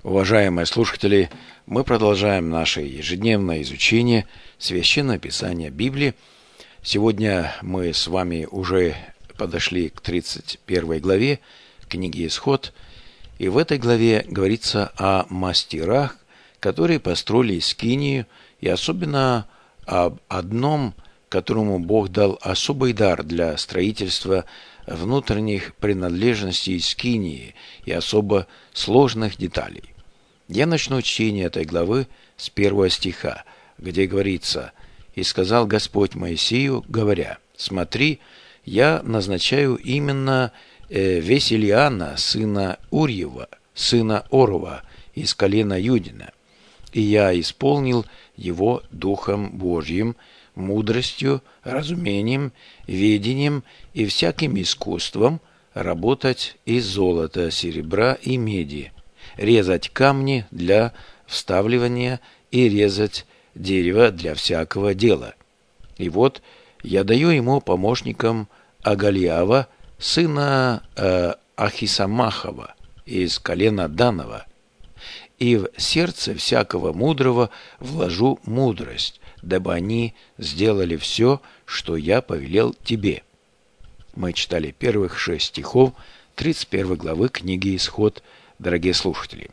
Уважаемые слушатели, мы продолжаем наше ежедневное изучение Священного Писания Библии. Сегодня мы с вами уже подошли к 31 главе книги Исход. И в этой главе говорится о мастерах, которые построили скинию, и особенно об одном, которому Бог дал особый дар для строительства внутренних принадлежностей скинии и особо сложных деталей. Я начну чтение этой главы с 1 стиха, где говорится: «И сказал Господь Моисею, говоря: смотри, я назначаю именно Весельяна, сына Урьева, сына Орова, из колена Юдина, и я исполнил его Духом Божьим, мудростью, разумением, ведением и всяким искусством работать из золота, серебра и меди, резать камни для вставливания и резать дерево для всякого дела. И вот я даю ему помощником Агалиава, сына Ахисамахова, из колена Данова, и в сердце всякого мудрого вложу мудрость, дабы они сделали все, что я повелел тебе». Мы читали первых 6 стихов 31 главы книги Исход, дорогие слушатели.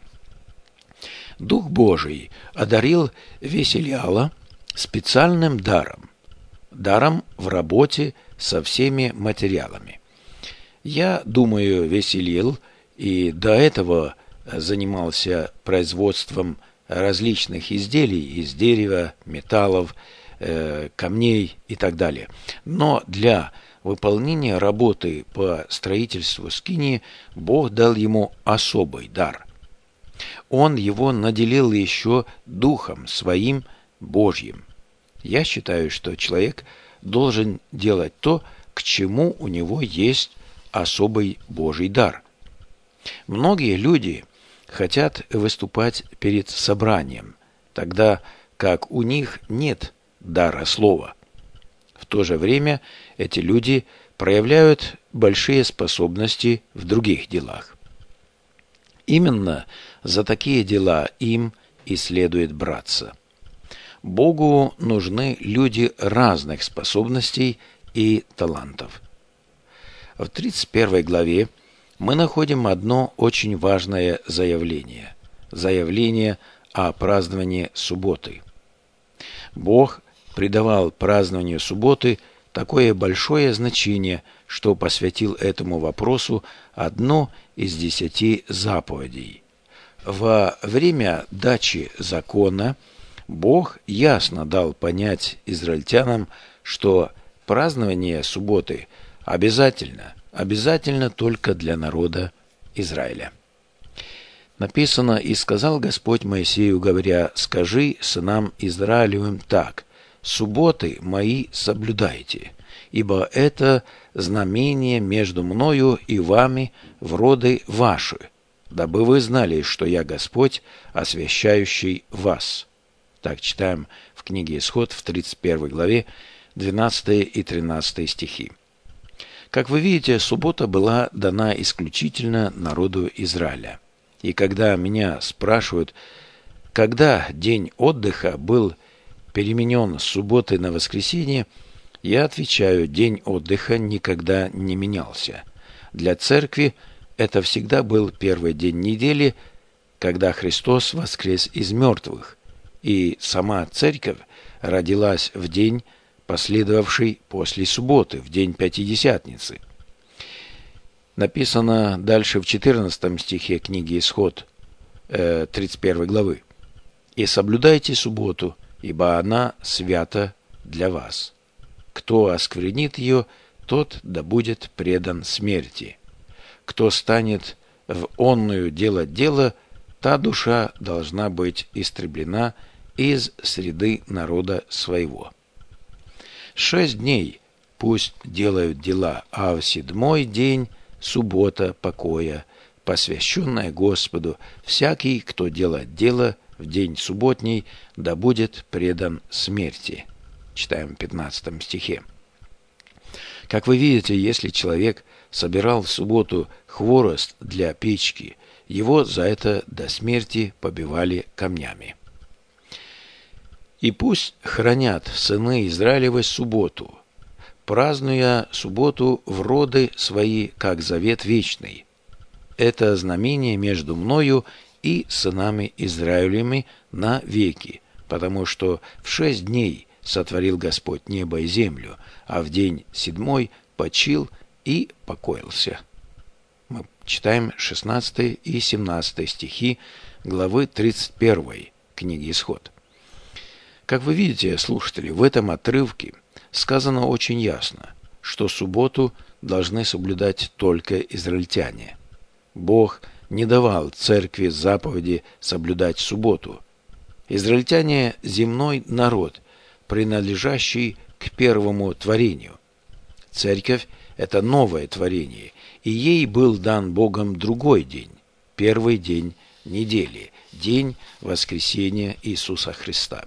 Дух Божий одарил Весельяла специальным даром в работе со всеми материалами. Я думаю, Весельил и до этого занимался производством различных изделий из дерева, металлов, камней и так далее. Но для выполнения работы по строительству скинии Бог дал ему особый дар. Он его наделил еще Духом Своим Божьим. Я считаю, что человек должен делать то, к чему у него есть особый Божий дар. Многие люди хотят выступать перед собранием, тогда как у них нет дара слова. В то же время эти люди проявляют большие способности в других делах. Именно за такие дела им и следует браться. Богу нужны люди разных способностей и талантов. В 31 главе мы находим одно очень важное заявление. Заявление о праздновании субботы. Бог придавал празднованию субботы такое большое значение, что посвятил этому вопросу одну из 10 заповедей. Во время дачи закона Бог ясно дал понять израильтянам, что празднование субботы обязательно только для народа Израиля. Написано: «И сказал Господь Моисею, говоря: скажи сынам Израилевым так: субботы мои соблюдайте, ибо это знамение между мною и вами в роды ваши, дабы вы знали, что я Господь, освящающий вас». Так читаем в книге Исход в 31 главе 12 и 13 стихи. Как вы видите, суббота была дана исключительно народу Израиля. И когда меня спрашивают, когда день отдыха был переменен с субботы на воскресенье, я отвечаю: день отдыха никогда не менялся. Для церкви это всегда был первый день недели, когда Христос воскрес из мертвых, и сама церковь родилась в день, последовавший после субботы, в день Пятидесятницы. Написано дальше в 14 стихе книги Исход 31 главы: «И соблюдайте субботу, ибо она свята для вас. Кто осквернит ее, тот да будет предан смерти. Кто станет в онную делать дело, та душа должна быть истреблена из среды народа своего. 6 дней пусть делают дела, а в 7-й день суббота покоя, посвященная Господу. Всякий, кто делает дело в день субботний, да будет предан смерти». Читаем в 15 стихе. Как вы видите, если человек собирал в субботу хворост для печки его за это до смерти побивали камнями. «И пусть хранят сыны Израилевы субботу, празднуя субботу в роды свои, как завет вечный. Это знамение между мною и сынами Израилевыми на веки, потому что в 6 дней сотворил Господь небо и землю, а в день 7 почил и покоился». Мы читаем 16 и 17 стихи главы 31 книги Исход. Как вы видите, слушатели, в этом отрывке сказано очень ясно, что субботу должны соблюдать только израильтяне. Бог не давал церкви заповеди соблюдать субботу. Израильтяне – земной народ, принадлежащий к первому творению. Церковь – это новое творение, и ей был дан Богом другой день, первый день недели, день воскресения Иисуса Христа.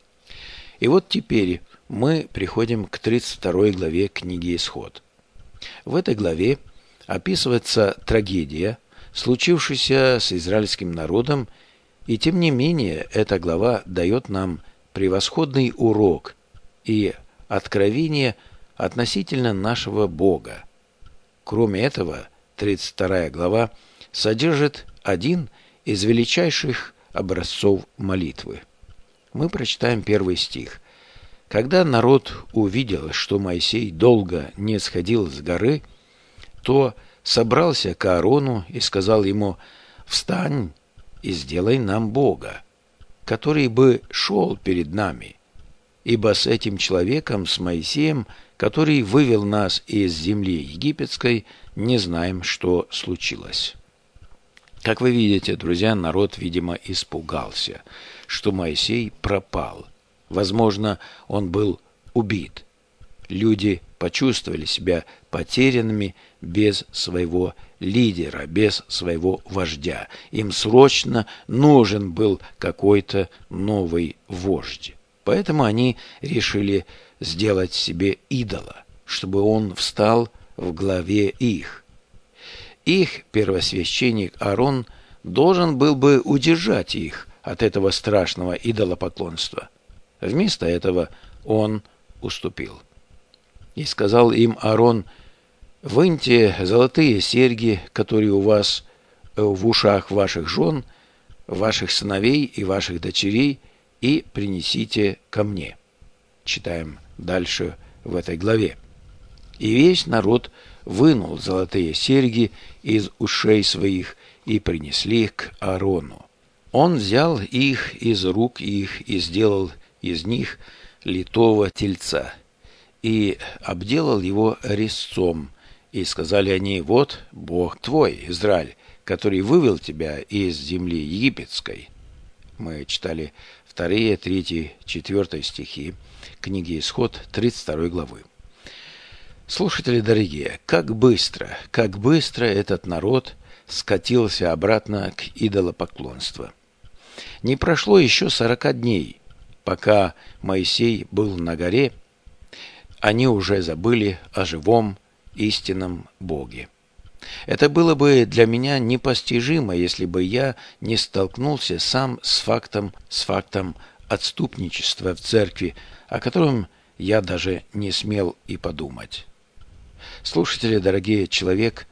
И вот теперь мы приходим к 32 главе книги Исход. В этой главе описывается трагедия, случившаяся с израильским народом, и тем не менее эта глава дает нам превосходный урок и откровение относительно нашего Бога. Кроме этого, 32 глава содержит один из величайших образцов молитвы. Мы прочитаем 1 стих. «Когда народ увидел, что Моисей долго не сходил с горы, то собрался к Аарону и сказал ему: „Встань и сделай нам Бога, который бы шел перед нами, ибо с этим человеком, с Моисеем, который вывел нас из земли египетской, не знаем, что случилось“». Как вы видите, друзья, народ, видимо, испугался, что Моисей пропал. Возможно, он был убит. Люди почувствовали себя потерянными без своего лидера, без своего вождя. Им срочно нужен был какой-то новый вождь. Поэтому они решили сделать себе идола, чтобы он встал в главе их. Их первосвященник Аарон должен был бы удержать их от этого страшного идолопоклонства. Вместо этого он уступил. И сказал им Аарон: «Выньте золотые серьги, которые у вас в ушах ваших жен, ваших сыновей и ваших дочерей, и принесите ко мне». Читаем дальше в этой главе. «И весь народ вынул золотые серьги из ушей своих и принесли их к Аарону. Он взял их из рук их и сделал из них литого тельца, и обделал его резцом. И сказали они: „Вот Бог твой, Израиль, который вывел тебя из земли египетской». Мы читали 2, 3, 4 стихи книги Исход 32 главы. Слушатели дорогие, как быстро этот народ скатился обратно к идолопоклонству. Не прошло еще 40 дней, пока Моисей был на горе, они уже забыли о живом, истинном Боге. Это было бы для меня непостижимо, если бы я не столкнулся сам с фактом отступничества в церкви, о котором я даже не смел и подумать. Слушатели дорогие, человек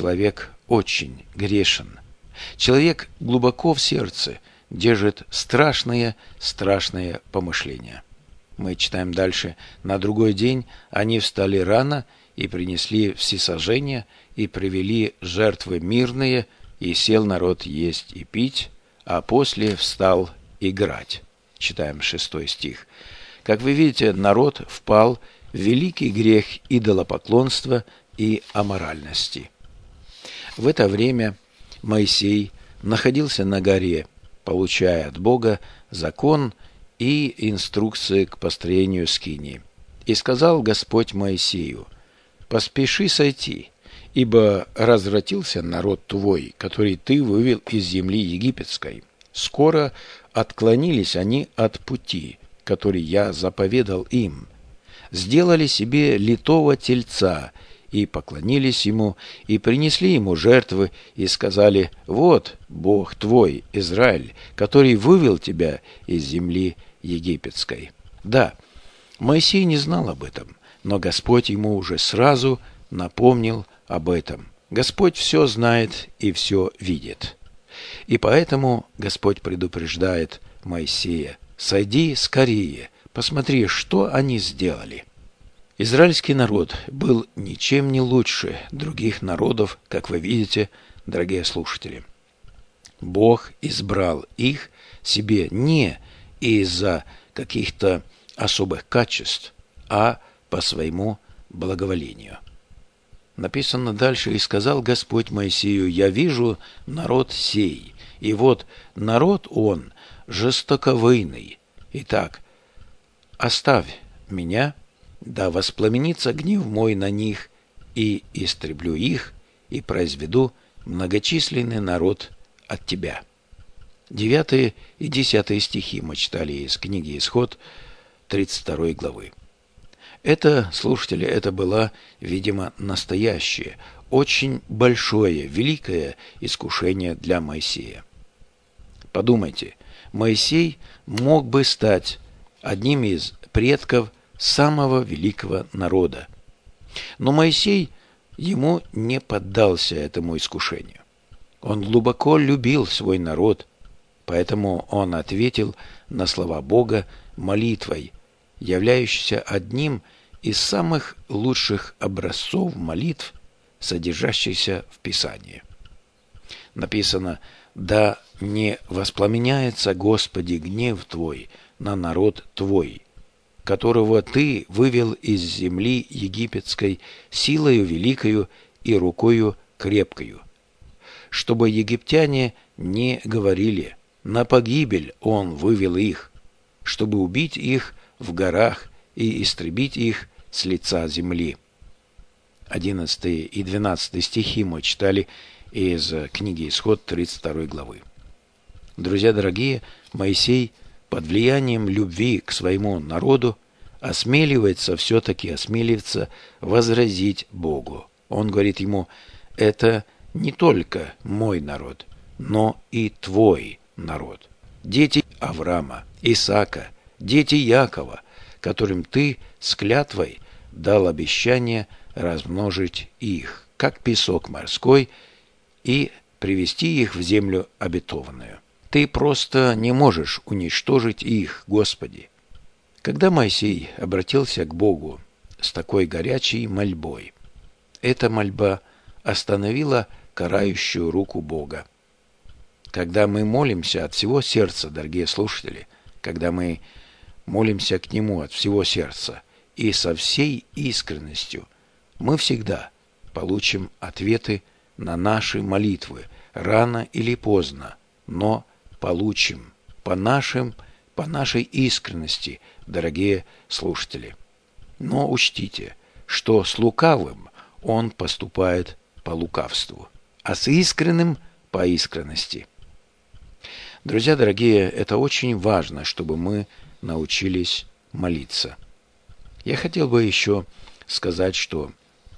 очень грешен. Человек глубоко в сердце держит страшные помышления. Мы читаем дальше. «На другой день они встали рано и принесли всесожжения, и привели жертвы мирные, и сел народ есть и пить, а после встал играть». Читаем 6 стих. Как вы видите, народ впал в великий грех идолопоклонства и аморальности. В это время Моисей находился на горе, получая от Бога закон и инструкции к построению скинии. «И сказал Господь Моисею: „Поспеши сойти, ибо развратился народ твой, который ты вывел из земли египетской. Скоро отклонились они от пути, который я заповедал им, сделали себе литого тельца и поклонились ему, и принесли ему жертвы, и сказали: «Вот Бог твой, Израиль, который вывел тебя из земли египетской». Да, Моисей не знал об этом, но Господь ему уже сразу напомнил об этом. Господь все знает и все видит. И поэтому Господь предупреждает Моисея: «Сойди скорее, посмотри, что они сделали». Израильский народ был ничем не лучше других народов, как вы видите, дорогие слушатели. Бог избрал их себе не из-за каких-то особых качеств, а по своему благоволению. Написано дальше: «И сказал Господь Моисею: я вижу народ сей, и вот народ он жестоковыйный. Итак, оставь меня, да воспламенится гнев мой на них, и истреблю их, и произведу многочисленный народ от тебя». 9 и 10 стихи мы читали из книги Исход 32 главы. Это, слушатели, это было, видимо, настоящее, очень большое, великое искушение для Моисея. Подумайте, Моисей мог бы стать одним из предков самого великого народа. Но Моисей ему не поддался этому искушению. Он глубоко любил свой народ, поэтому он ответил на слова Бога молитвой, являющейся одним из самых лучших образцов молитв, содержащихся в Писании. Написано: «Да не воспламеняется, Господи, гнев Твой на народ Твой, которого Ты вывел из земли египетской силою великою и рукою крепкою, чтобы египтяне не говорили: на погибель Он вывел их, чтобы убить их в горах и истребить их с лица земли». 11 и 12 стихи мы читали из книги Исход 32 главы. Друзья дорогие, Моисей под влиянием любви к своему народу все-таки осмеливается возразить Богу. Он говорит ему: «Это не только мой народ, но и твой народ, дети Авраама, Исаака, дети Якова, которым ты с клятвой дал обещание размножить их, как песок морской, и привести их в землю обетованную. Ты просто не можешь уничтожить их, Господи». Когда Моисей обратился к Богу с такой горячей мольбой, эта мольба остановила карающую руку Бога. Когда мы молимся от всего сердца, дорогие слушатели, когда мы молимся к Нему от всего сердца и со всей искренностью, мы всегда получим ответы на наши молитвы, рано или поздно, но получим по нашей искренности, дорогие слушатели. Но учтите, что с лукавым он поступает по лукавству, а с искренним по искренности. Друзья дорогие, это очень важно, чтобы мы научились молиться. Я хотел бы еще сказать, что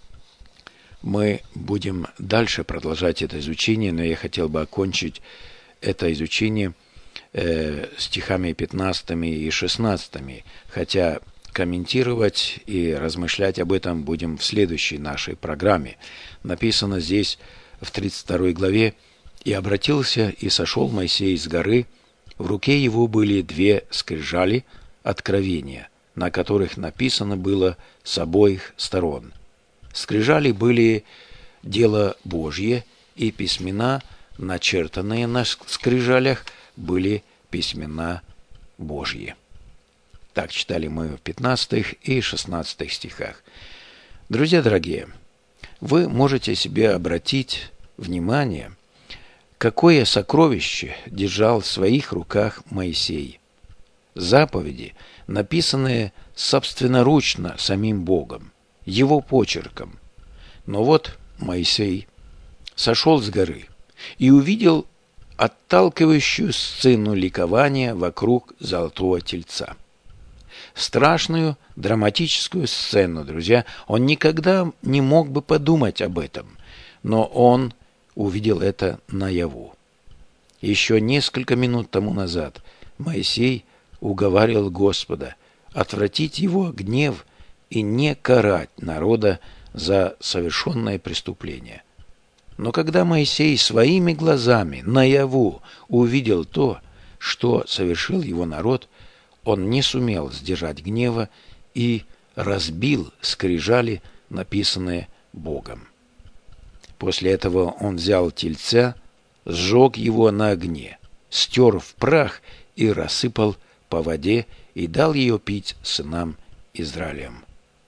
мы будем дальше продолжать это изучение, но я хотел бы окончить это изучение стихами 15 и 16, хотя комментировать и размышлять об этом будем в следующей нашей программе. Написано здесь в 32 главе: «И обратился и сошел Моисей с горы, в руке его были 2 скрижали откровения, на которых написано было с обоих сторон. Скрижали были дело Божье, и письмена, начертанные на скрижалях, были письмена Божьи». Так читали мы в 15 и 16 стихах. Друзья дорогие, вы можете себе обратить внимание, какое сокровище держал в своих руках Моисей. Заповеди, написанные собственноручно самим Богом, его почерком. Но вот Моисей сошел с горы и увидел отталкивающую сцену ликования вокруг золотого тельца. страшную драматическую сцену, друзья. Он никогда не мог бы подумать об этом, но он увидел это наяву. Еще несколько минут тому назад Моисей уговаривал Господа отвратить его гнев и не карать народа за совершенное преступление. Но когда Моисей своими глазами наяву увидел то, что совершил его народ, он не сумел сдержать гнева и разбил скрижали, написанные Богом. После этого он взял тельца, сжег его на огне, стер в прах и рассыпал по воде и дал ее пить сынам Израилем.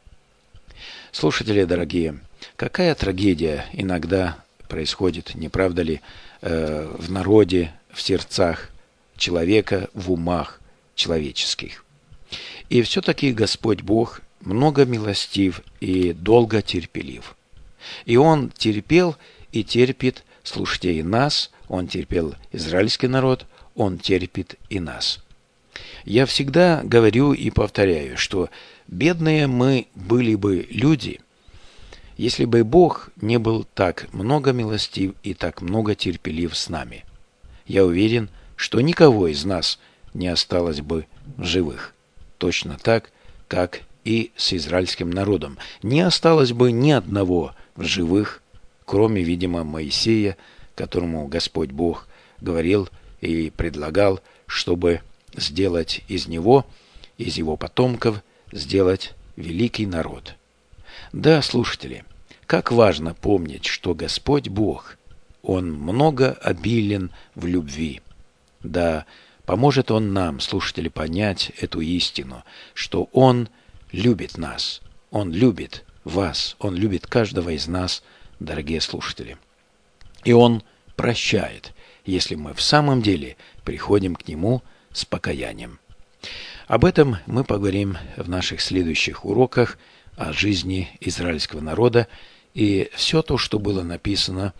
Слушатели дорогие, какая трагедия иногда происходит, не правда ли, в народе, в сердцах человека, в умах человеческих. И все-таки Господь Бог много милостив и долго терпелив. И Он терпел и терпит, слушайте, и нас, Он терпел израильский народ, Он терпит и нас. Я всегда говорю и повторяю, что бедные мы были бы люди, если бы Бог не был так много милостив и так много терпелив с нами. Я уверен, что никого из нас не осталось бы в живых. Точно так, как и с израильским народом. Не осталось бы ни одного в живых, кроме, видимо, Моисея, которому Господь Бог говорил и предлагал, чтобы сделать из него, из его потомков, сделать великий народ. Да, слушатели, как важно помнить, что Господь Бог, Он много обилен в любви. Да, поможет Он нам, слушатели, понять эту истину, что Он любит нас, Он любит вас, Он любит каждого из нас, дорогие слушатели. И Он прощает, если мы в самом деле приходим к Нему с покаянием. Об этом мы поговорим в наших следующих уроках о жизни израильского народа, и все то, что было написано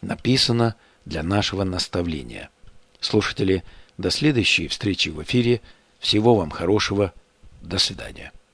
для нашего наставления. Слушатели, до следующей встречи в эфире. Всего вам хорошего. До свидания.